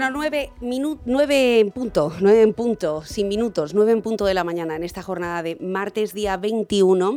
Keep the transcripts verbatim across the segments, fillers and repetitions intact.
Bueno, nueve, minu- nueve en punto, nueve en punto, sin minutos, nueve en punto de la mañana en esta jornada de martes, día veintiuno.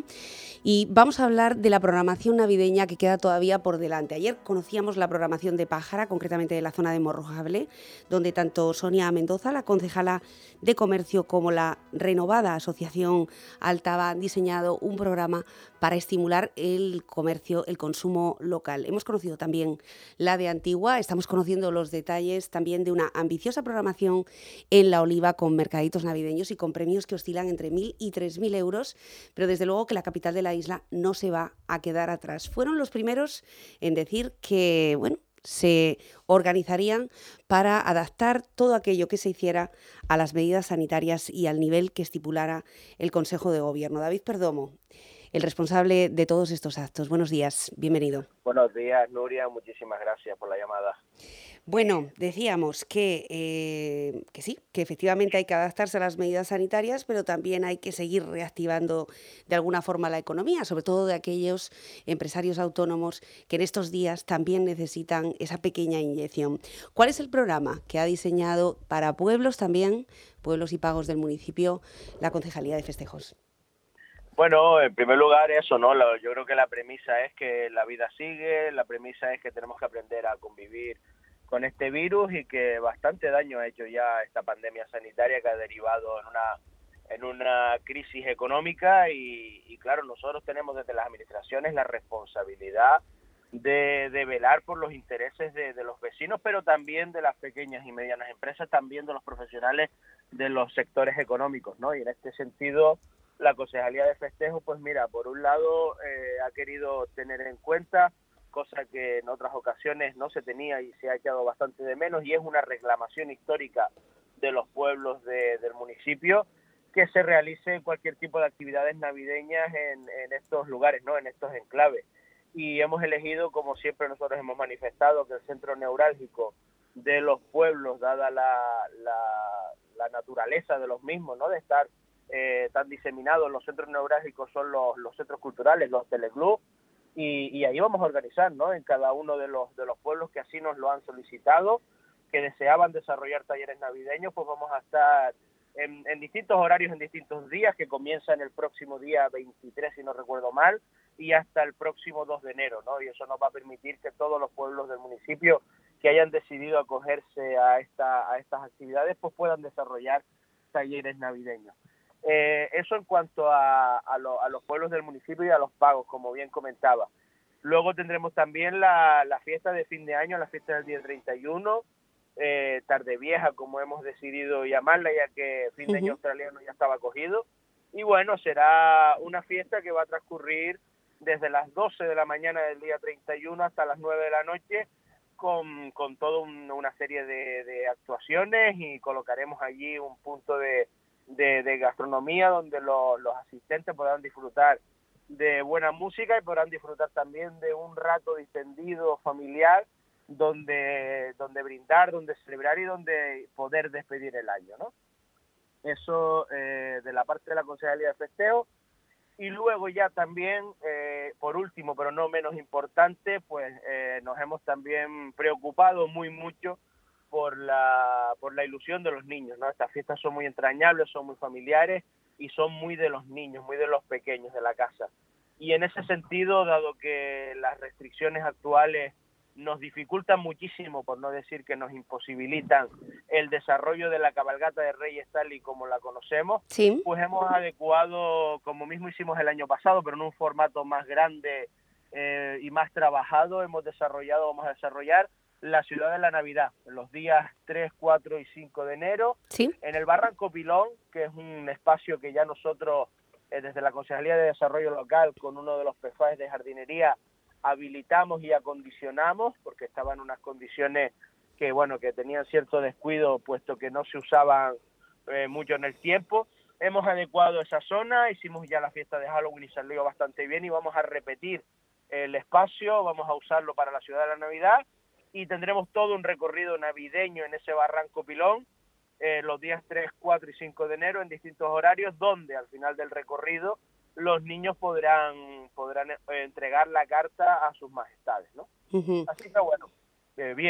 Y vamos a hablar de la programación navideña que queda todavía por delante. Ayer conocíamos la programación de Pájara, concretamente de la zona de Morrojable, donde tanto Sonia Mendoza, la concejala de Comercio, como la renovada Asociación Altava han diseñado un programa para estimular el comercio, el consumo local. Hemos conocido también la de Antigua, estamos conociendo los detalles también de una ambiciosa programación en La Oliva con mercaditos navideños y con premios que oscilan entre mil y tres mil euros, pero desde luego que la capital de la isla no se va a quedar atrás. Fueron los primeros en decir que, bueno, se organizarían para adaptar todo aquello que se hiciera a las medidas sanitarias y al nivel que estipulara el Consejo de Gobierno. David Perdomo, el responsable de todos estos actos. Buenos días, bienvenido. Buenos días, Nuria, muchísimas gracias por la llamada. Bueno, decíamos que, eh, que sí, que efectivamente hay que adaptarse a las medidas sanitarias, pero también hay que seguir reactivando de alguna forma la economía, sobre todo de aquellos empresarios autónomos que en estos días también necesitan esa pequeña inyección. ¿Cuál es el programa que ha diseñado para pueblos también, pueblos y pagos del municipio, la Concejalía de Festejos? Bueno, en primer lugar eso, ¿no? Yo creo que la premisa es que la vida sigue, la premisa es que tenemos que aprender a convivir con este virus y que bastante daño ha hecho ya esta pandemia sanitaria que ha derivado en una en una crisis económica y, y claro, nosotros tenemos desde las administraciones la responsabilidad de, de velar por los intereses de, de los vecinos, pero también de las pequeñas y medianas empresas, también de los profesionales de los sectores económicos, ¿no? Y en este sentido, la Concejalía de Festejos, pues mira, por un lado eh, ha querido tener en cuenta, cosa que en otras ocasiones no se tenía y se ha echado bastante de menos, y es una reclamación histórica de los pueblos de, del municipio, que se realice cualquier tipo de actividades navideñas en, en estos lugares, ¿no? En estos enclaves. Y hemos elegido, como siempre nosotros hemos manifestado, que el centro neurálgico de los pueblos, dada la, la, la naturaleza de los mismos, ¿no? De estar eh, tan diseminados, los centros neurálgicos son los, los centros culturales, los teleclubs, y, y ahí vamos a organizar, ¿no? En cada uno de los, de los pueblos que así nos lo han solicitado, que deseaban desarrollar talleres navideños, pues vamos a estar en, en distintos horarios, en distintos días, que comienzan el próximo día veintitrés, si no recuerdo mal, y hasta el próximo dos de enero, ¿no? Y eso nos va a permitir que todos los pueblos del municipio que hayan decidido acogerse a, esta, a estas actividades, pues puedan desarrollar talleres navideños. Eh, eso en cuanto a, a, lo, a los pueblos del municipio y a los pagos, como bien comentaba. Luego tendremos también la, la fiesta de fin de año, la fiesta del día treinta y uno, eh, tarde vieja, como hemos decidido llamarla, ya que fin de año uh-huh. australiano ya estaba cogido. Y bueno, será una fiesta que va a transcurrir desde las doce de la mañana del día treinta y uno hasta las nueve de la noche, con, con toda un, una serie de, de actuaciones, y colocaremos allí un punto de De, de gastronomía donde lo, los asistentes podrán disfrutar de buena música y podrán disfrutar también de un rato distendido familiar donde, donde brindar, donde celebrar y donde poder despedir el año, ¿no? Eso eh, de la parte de la Concejalía de Festejo. Y luego ya también, eh, por último, pero no menos importante, pues eh, nos hemos también preocupado muy mucho por la por la ilusión de los niños, ¿no? Estas fiestas son muy entrañables, son muy familiares y son muy de los niños, muy de los pequeños de la casa. Y en ese sentido, dado que las restricciones actuales nos dificultan muchísimo, por no decir que nos imposibilitan el desarrollo de la cabalgata de Reyes tal y como la conocemos, sí. Pues hemos adecuado, como mismo hicimos el año pasado, pero en un formato más grande eh, y más trabajado, hemos desarrollado, vamos a desarrollar la Ciudad de la Navidad, los días tres, cuatro y cinco de enero, ¿Sí? En el Barranco Pilón, que es un espacio que ya nosotros, eh, desde la Concejalía de Desarrollo Local, con uno de los P F A Es de jardinería, habilitamos y acondicionamos, porque estaban en unas condiciones que, bueno, que tenían cierto descuido, puesto que no se usaban eh, mucho en el tiempo. Hemos adecuado esa zona, hicimos ya la fiesta de Halloween y salió bastante bien, y vamos a repetir el espacio, vamos a usarlo para la Ciudad de la Navidad, y tendremos todo un recorrido navideño en ese Barranco Pilón, eh, los días tres, cuatro y cinco de enero en distintos horarios, donde al final del recorrido los niños podrán podrán eh, entregar la carta a sus majestades, ¿no? Uh-huh. Así que bueno, eh, bien,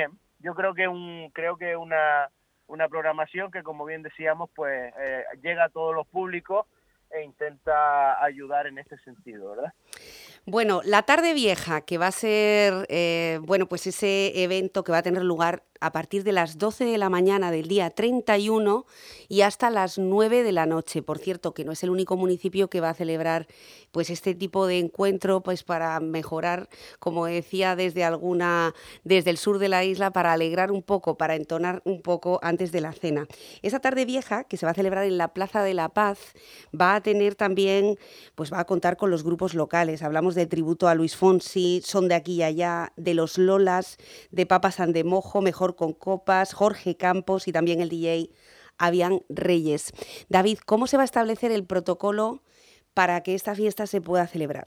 yo creo que un creo que una una programación que, como bien decíamos, pues eh, llega a todos los públicos e intenta ayudar en este sentido, ¿verdad? Bueno, la tarde vieja, que va a ser, eh, bueno, pues ese evento que va a tener lugar a partir de las doce de la mañana del día treinta y uno y hasta las nueve de la noche. Por cierto, que no es el único municipio que va a celebrar pues este tipo de encuentro, pues para mejorar, como decía, desde alguna, desde el sur de la isla, para alegrar un poco, para entonar un poco antes de la cena. Esa tarde vieja, que se va a celebrar en la Plaza de la Paz, va a tener también, pues va a contar con los grupos locales. Hablamos de Tributo a Luis Fonsi, Son de Aquí y Allá, de Los Lolas, de Papas and de Mojo, Mejor con Copas, Jorge Campos y también el D J Avian Reyes. David, ¿cómo se va a establecer el protocolo para que esta fiesta se pueda celebrar?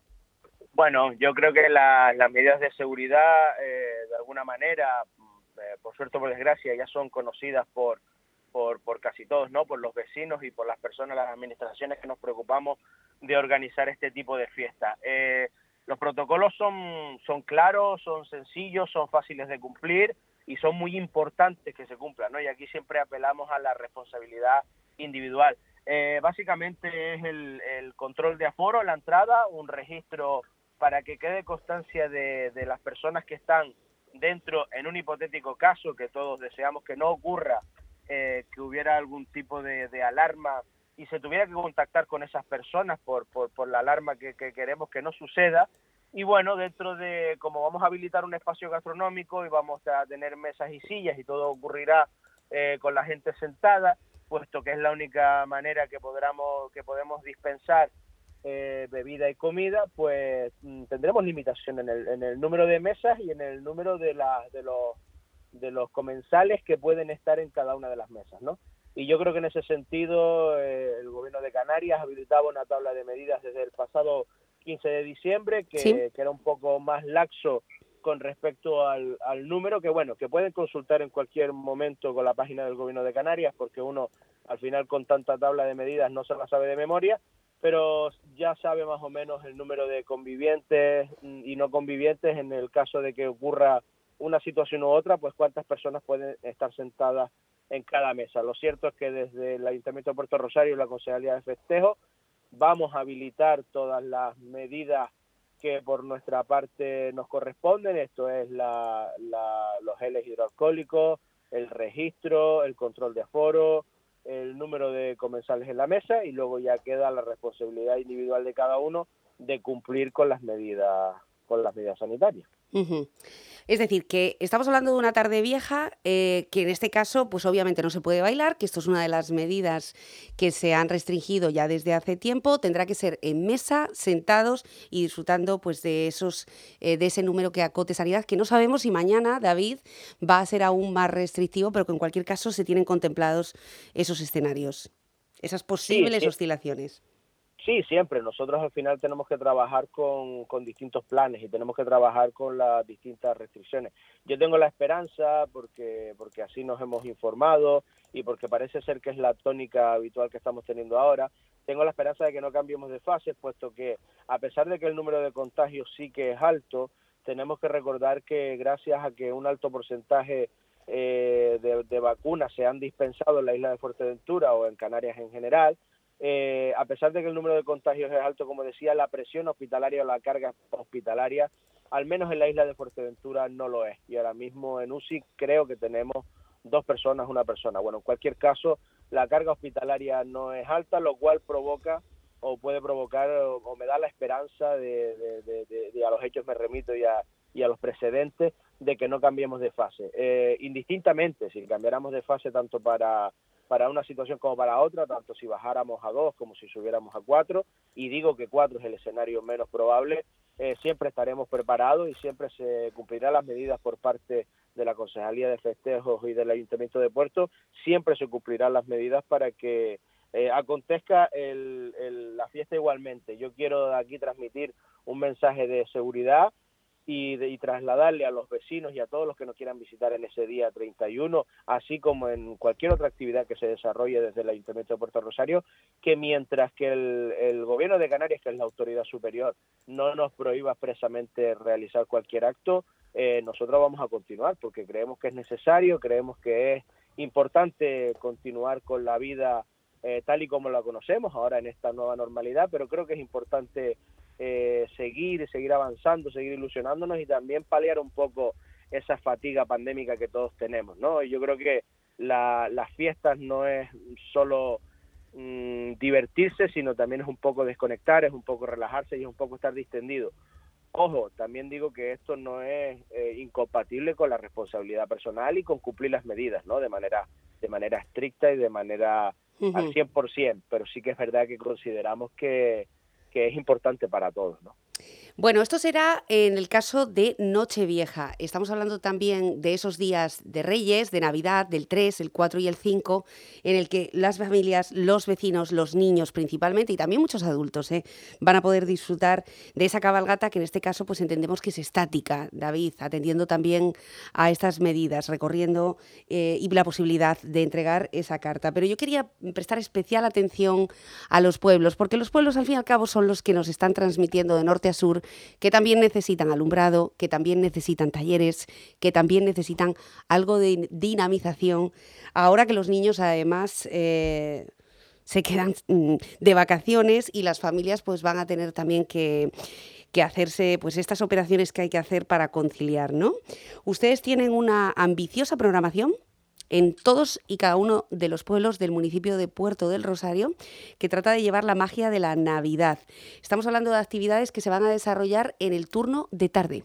Bueno, yo creo que la, las medidas de seguridad, eh, de alguna manera, eh, por suerte o por desgracia, ya son conocidas por, por, por casi todos, ¿no? Por los vecinos y por las personas, las administraciones que nos preocupamos de organizar este tipo de fiestas. Eh, los protocolos son, son claros, son sencillos, son fáciles de cumplir y son muy importantes que se cumplan, ¿no? Y aquí siempre apelamos a la responsabilidad individual. Eh, básicamente es el, el control de aforo, la entrada, un registro para que quede constancia de, de las personas que están dentro, en un hipotético caso que todos deseamos que no ocurra, eh, que hubiera algún tipo de, de alarma y se tuviera que contactar con esas personas por, por, por la alarma que, que queremos que no suceda. Y bueno, dentro de, como vamos a habilitar un espacio gastronómico y vamos a tener mesas y sillas y todo ocurrirá eh, con la gente sentada, puesto que es la única manera que podamos, que podemos dispensar eh, bebida y comida, pues tendremos limitación en el, en el número de mesas y en el número de, la, de, los, de los comensales que pueden estar en cada una de las mesas, ¿no? Y yo creo que en ese sentido eh, el Gobierno de Canarias habilitaba una tabla de medidas desde el pasado quince de diciembre, que, ¿Sí? que era un poco más laxo con respecto al, al número, que bueno, que pueden consultar en cualquier momento con la página del Gobierno de Canarias, porque uno al final con tanta tabla de medidas no se la sabe de memoria, pero ya sabe más o menos el número de convivientes y no convivientes en el caso de que ocurra una situación u otra, pues cuántas personas pueden estar sentadas en cada mesa. Lo cierto es que desde el Ayuntamiento de Puerto Rosario y la Concejalía de Festejo vamos a habilitar todas las medidas que por nuestra parte nos corresponden. Esto es la, la, los geles hidroalcohólicos, el registro, el control de aforo, el número de comensales en la mesa y luego ya queda la responsabilidad individual de cada uno de cumplir con las medidas, con las medidas sanitarias. Uh-huh. Es decir, que estamos hablando de una tarde vieja, eh, que en este caso, pues obviamente no se puede bailar, que esto es una de las medidas que se han restringido ya desde hace tiempo. Tendrá que ser en mesa, sentados y disfrutando pues de esos, eh, de ese número que acote sanidad, que no sabemos si mañana, David, va a ser aún más restrictivo, pero que en cualquier caso se tienen contemplados esos escenarios, esas posibles Sí, sí. oscilaciones. Sí, siempre. Nosotros al final tenemos que trabajar con, con distintos planes y tenemos que trabajar con las distintas restricciones. Yo tengo la esperanza, porque, porque así nos hemos informado y porque parece ser que es la tónica habitual que estamos teniendo ahora, tengo la esperanza de que no cambiemos de fase, puesto que a pesar de que el número de contagios sí que es alto, tenemos que recordar que gracias a que un alto porcentaje eh, de, de vacunas se han dispensado en la isla de Fuerteventura o en Canarias en general, Eh, a pesar de que el número de contagios es alto, como decía, la presión hospitalaria o la carga hospitalaria, al menos en la isla de Fuerteventura, no lo es. Y ahora mismo en U C I creo que tenemos dos personas, una persona. Bueno, en cualquier caso, la carga hospitalaria no es alta, lo cual provoca o puede provocar o, o me da la esperanza de, de, de, de, de a los hechos me remito y a, y a los precedentes de que no cambiemos de fase. Eh, indistintamente, si cambiáramos de fase tanto para... para una situación como para otra, tanto si bajáramos a dos como si subiéramos a cuatro, y digo que cuatro es el escenario menos probable, eh, siempre estaremos preparados y siempre se cumplirán las medidas por parte de la Concejalía de Festejos y del Ayuntamiento de Puerto, siempre se cumplirán las medidas para que eh, acontezca el, el, la fiesta igualmente. Yo quiero aquí transmitir un mensaje de seguridad y, de, y trasladarle a los vecinos y a todos los que nos quieran visitar en ese día treinta y uno, así como en cualquier otra actividad que se desarrolle desde el Ayuntamiento de Puerto Rosario, que mientras que el, el Gobierno de Canarias, que es la autoridad superior, no nos prohíba expresamente realizar cualquier acto, eh, nosotros vamos a continuar, porque creemos que es necesario, creemos que es importante continuar con la vida eh, tal y como la conocemos ahora en esta nueva normalidad, pero creo que es importante Eh, seguir, seguir avanzando, seguir ilusionándonos y también paliar un poco esa fatiga pandémica que todos tenemos, ¿no? Y yo creo que la, las fiestas no es solo mmm, divertirse, sino también es un poco desconectar, es un poco relajarse y es un poco estar distendido. Ojo, también digo que esto no es eh, incompatible con la responsabilidad personal y con cumplir las medidas, ¿no? De manera, de manera estricta y de manera uh-huh. al cien por ciento, pero sí que es verdad que consideramos que que es importante para todos, ¿no? Bueno, esto será en el caso de Nochevieja. Estamos hablando también de esos días de Reyes, de Navidad, del tres, el cuatro y el cinco, en el que las familias, los vecinos, los niños principalmente, y también muchos adultos, ¿eh? van a poder disfrutar de esa cabalgata que en este caso pues entendemos que es estática, David, atendiendo también a estas medidas, recorriendo eh, y la posibilidad de entregar esa carta. Pero yo quería prestar especial atención a los pueblos, porque los pueblos al fin y al cabo son los que nos están transmitiendo de norte a sur, que también necesitan alumbrado, que también necesitan talleres, que también necesitan algo de dinamización. Ahora que los niños además eh, se quedan de vacaciones y las familias pues van a tener también que, que hacerse pues estas operaciones que hay que hacer para conciliar, ¿no? Ustedes tienen una ambiciosa programación en todos y cada uno de los pueblos del municipio de Puerto del Rosario, que trata de llevar la magia de la Navidad. Estamos hablando de actividades que se van a desarrollar en el turno de tarde.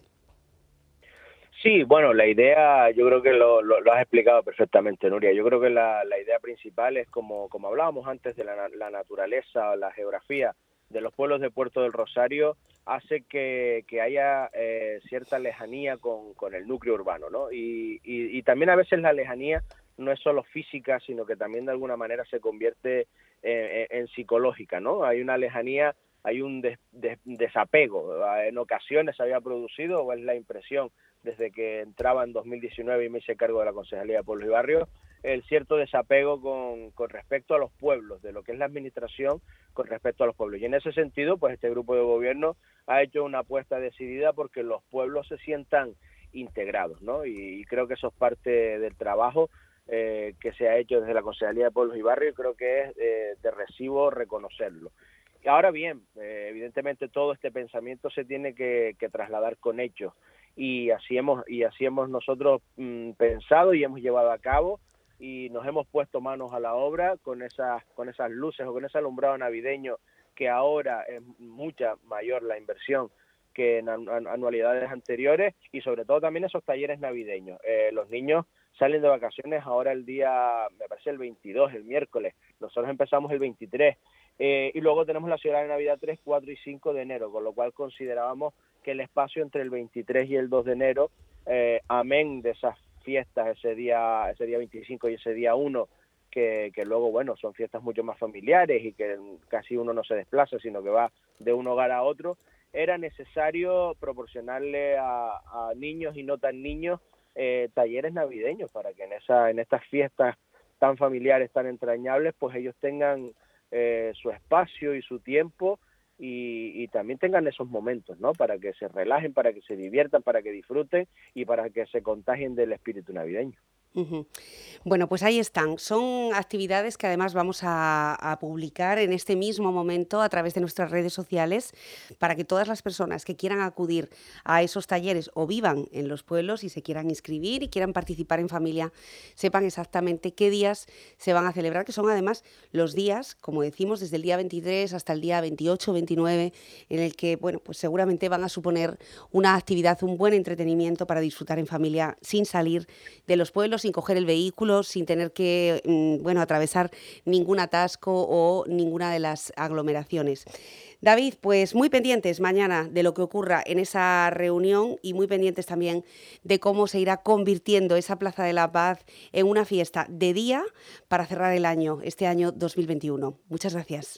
Sí, bueno, la idea, yo creo que lo, lo, lo has explicado perfectamente, Nuria. Yo creo que la, la idea principal es, como, como hablábamos antes, de la, la naturaleza, la geografía de los pueblos de Puerto del Rosario, hace que, que haya eh, cierta lejanía con, con el núcleo urbano, ¿no? Y, y, y también a veces la lejanía no es solo física, sino que también de alguna manera se convierte en, en, en psicológica, ¿no? Hay una lejanía, hay un des, des, desapego. En ocasiones se había producido, o es la impresión, desde que entraba en dos mil diecinueve y me hice cargo de la Concejalía de Pueblos y Barrios, el cierto desapego con, con respecto a los pueblos, de lo que es la administración con respecto a los pueblos. Y en ese sentido, pues este grupo de gobierno ha hecho una apuesta decidida porque los pueblos se sientan integrados, ¿no? Y, y creo que eso es parte del trabajo eh, que se ha hecho desde la Concejalía de Pueblos y Barrios, y creo que es eh, de recibo reconocerlo. Y ahora bien, eh, evidentemente todo este pensamiento se tiene que, que trasladar con hechos, y así hemos, y así hemos nosotros mmm, pensado y hemos llevado a cabo, y nos hemos puesto manos a la obra con esas, con esas luces o con ese alumbrado navideño, que ahora es mucha mayor la inversión que en anualidades anteriores, y sobre todo también esos talleres navideños. Eh, los niños salen de vacaciones ahora el día, me parece el veintidós, el miércoles, nosotros empezamos el veintitrés, eh, y luego tenemos la ciudad de Navidad tres, cuatro y cinco de enero, con lo cual considerábamos que el espacio entre el veintitrés y el dos de enero, eh, amén de esas fiestas ese día, ese día veinticinco y ese día uno, que, que luego, bueno, son fiestas mucho más familiares y que casi uno no se desplaza, sino que va de un hogar a otro, era necesario proporcionarle a, a niños y no tan niños eh, talleres navideños para que en esa en estas fiestas tan familiares, tan entrañables, pues ellos tengan eh, su espacio y su tiempo, y, y también tengan esos momentos, ¿no? Para que se relajen, para que se diviertan, para que disfruten y para que se contagien del espíritu navideño. Uh-huh. Bueno, pues ahí están. Son actividades que además vamos a, a publicar en este mismo momento a través de nuestras redes sociales, para que todas las personas que quieran acudir a esos talleres o vivan en los pueblos y se quieran inscribir y quieran participar en familia, sepan exactamente qué días se van a celebrar, que son además los días, como decimos, desde el día veintitrés hasta el día veintiocho, veintinueve, en el que, bueno, pues seguramente van a suponer una actividad, un buen entretenimiento para disfrutar en familia sin salir de los pueblos, sin coger el vehículo, sin tener que bueno, atravesar ningún atasco o ninguna de las aglomeraciones. David, pues muy pendientes mañana de lo que ocurra en esa reunión y muy pendientes también de cómo se irá convirtiendo esa Plaza de la Paz en una fiesta de día para cerrar el año, este año dos mil veintiuno. Muchas gracias.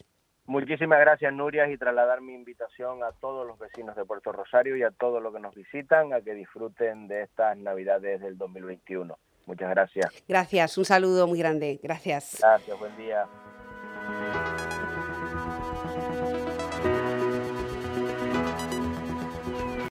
Muchísimas gracias, Nuria, y trasladar mi invitación a todos los vecinos de Puerto Rosario y a todos los que nos visitan a que disfruten de estas Navidades del dos mil veintiuno. Muchas gracias. Gracias, un saludo muy grande. Gracias. Gracias, buen día.